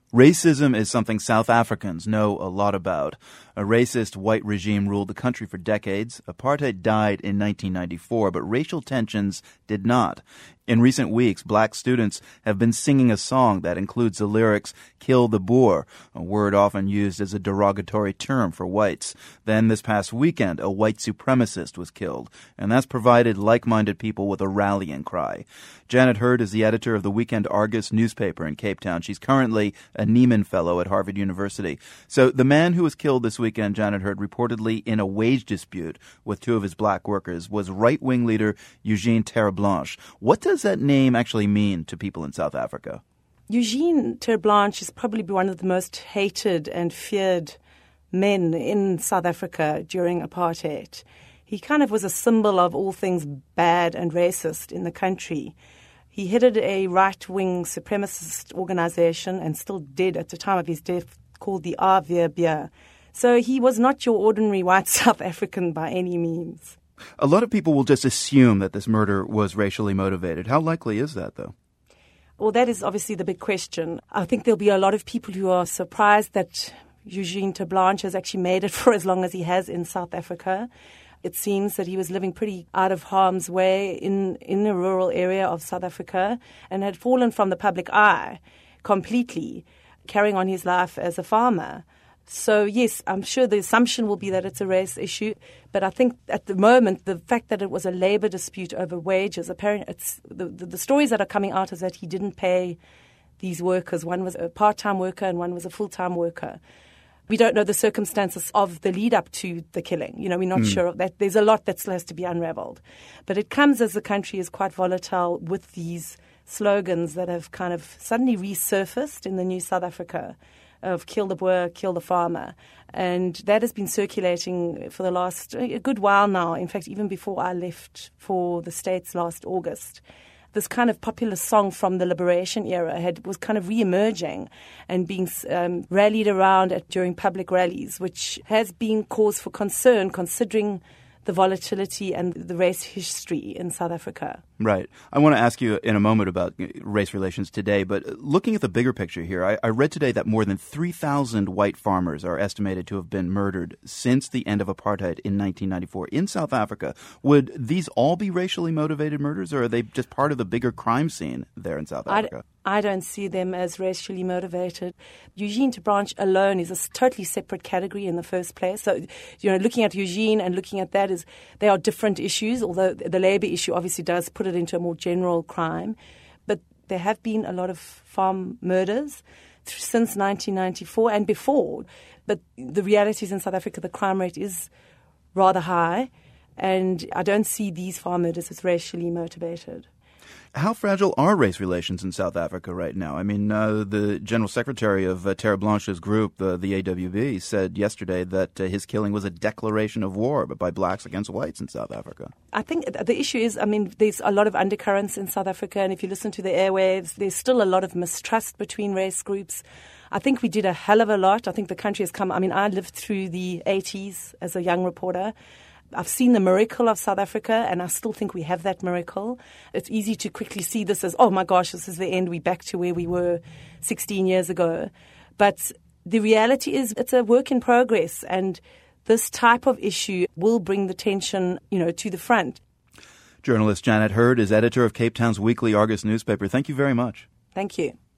Racism is something South Africans know a lot about. A racist white regime ruled the country for decades. Apartheid died in 1994, but racial tensions did not. In recent weeks, black students have been singing a song that includes the lyrics, "Kill the Boer," a word often used as a derogatory term for whites. Then this past weekend, a white supremacist was killed, and that's provided like-minded people with a rallying cry. Janet Hurd is the editor of the Weekend Argus newspaper in Cape Town. She's currently a Nieman Fellow at Harvard University. So the man who was killed this weekend, Janet Hurd, reportedly in a wage dispute with two of his black workers, was right-wing leader Eugene Terreblanche. What does that name actually mean to people in South Africa? Eugene Terreblanche is probably one of the most hated and feared men in South Africa during apartheid. He kind of was a symbol of all things bad and racist in the country. He headed a right-wing supremacist organization and still did at the time of his death, called the AVB. So he was not your ordinary white South African by any means. A lot of people will just assume that this murder was racially motivated. How likely is that, though? Well, that is obviously the big question. I think there'll be a lot of people who are surprised that Eugene Terreblanche has actually made it for as long as he has in South Africa. It seems that he was living pretty out of harm's way in a rural area of South Africa and had fallen from the public eye completely, carrying on his life as a farmer. So, yes, I'm sure the assumption will be that it's a race issue. But I think at the moment, the fact that it was a labor dispute over wages, apparently it's the stories that are coming out is that he didn't pay these workers. One was a part-time worker and one was a full-time worker. We don't know the circumstances of the lead up to the killing. We're not sure of that. There's a lot that still has to be unraveled. But it comes as the country is quite volatile with these slogans that have kind of suddenly resurfaced in the new South Africa of kill the Boer, kill the farmer. And that has been circulating for the last a good while now. In fact, even before I left for the States last August. This kind of popular song from the liberation era was kind of re-emerging and being rallied around during public rallies, which has been cause for concern considering the volatility and the race history in South Africa. Right. I want to ask you in a moment about race relations today, but looking at the bigger picture here, I read today that more than 3,000 white farmers are estimated to have been murdered since the end of apartheid in 1994 in South Africa. Would these all be racially motivated murders, or are they just part of the bigger crime scene there in South Africa? I don't see them as racially motivated. Eugene Terreblanche alone is a totally separate category in the first place. So, looking at Eugene and looking at that they are different issues, although the labor issue obviously does put it into a more general crime. But there have been a lot of farm murders since 1994 and before. But the reality is in South Africa, the crime rate is rather high, and I don't see these farm murders as racially motivated. How fragile are race relations in South Africa right now? I mean, the General Secretary of Terreblanche's group, the AWB, said yesterday that his killing was a declaration of war by blacks against whites in South Africa. I think the issue is, there's a lot of undercurrents in South Africa, and if you listen to the airwaves, there's still a lot of mistrust between race groups. I think we did a hell of a lot. I think the country has come. I lived through the 80s as a young reporter. I've seen the miracle of South Africa, and I still think we have that miracle. It's easy to quickly see this as, oh my gosh, this is the end. We're back to where we were 16 years ago. But the reality is it's a work in progress, and this type of issue will bring the tension, to the front. Journalist Janet Hurd is editor of Cape Town's weekly Argus newspaper. Thank you very much. Thank you.